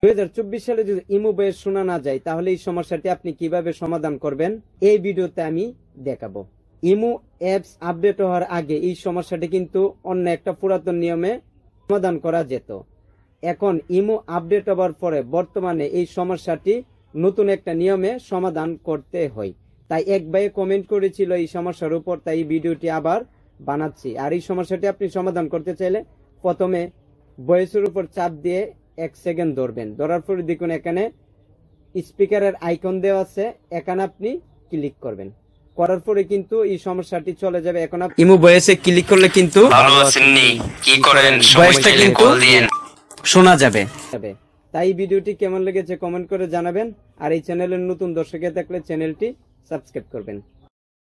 2024 সালে যদি imo voice শোনা না যায় তাহলে এই সমস্যাটি আপনি কিভাবে সমাধান করবেন এই ভিডিওতে আমি দেখাবো। ইমো অ্যাপস আপডেট হওয়ার আগে এই সমস্যাটি কিন্তু অন্য একটা পুরাতন নিয়মে সমাধান করা যেত। এখন ইমো আপডেট হওয়ার পরে বর্তমানে এই সমস্যাটি নতুন একটা নিয়মে সমাধান করতে হয়। তাই এক ভাই কমেন্ট করেছিল এই সমস্যার উপর, তাই এই ভিডিওটি আবার বানাচ্ছি। আর এই সমস্যাটি আপনি সমাধান করতে চাইলে প্রথমে ভয়েসের উপর চাপ দিয়ে 1 সেকেন্ড ধরবেন। ধরার পরে দেখুন এখানে স্পিকারের আইকন দেওয়া আছে, এখানে আপনি ক্লিক করবেন। করার পরে কিন্তু এই সমস্যাটি চলে যাবে। এখন ইমো ভয়েসে ক্লিক করলে কিন্তু ভয়েসটা কিন্তু শোনা যাবে। তাই ভিডিওটি কেমন লেগেছে কমেন্ট করে জানাবেন। আর এই চ্যানেলের নতুন দর্শক থাকলে চ্যানেলটি সাবস্ক্রাইব করবেন।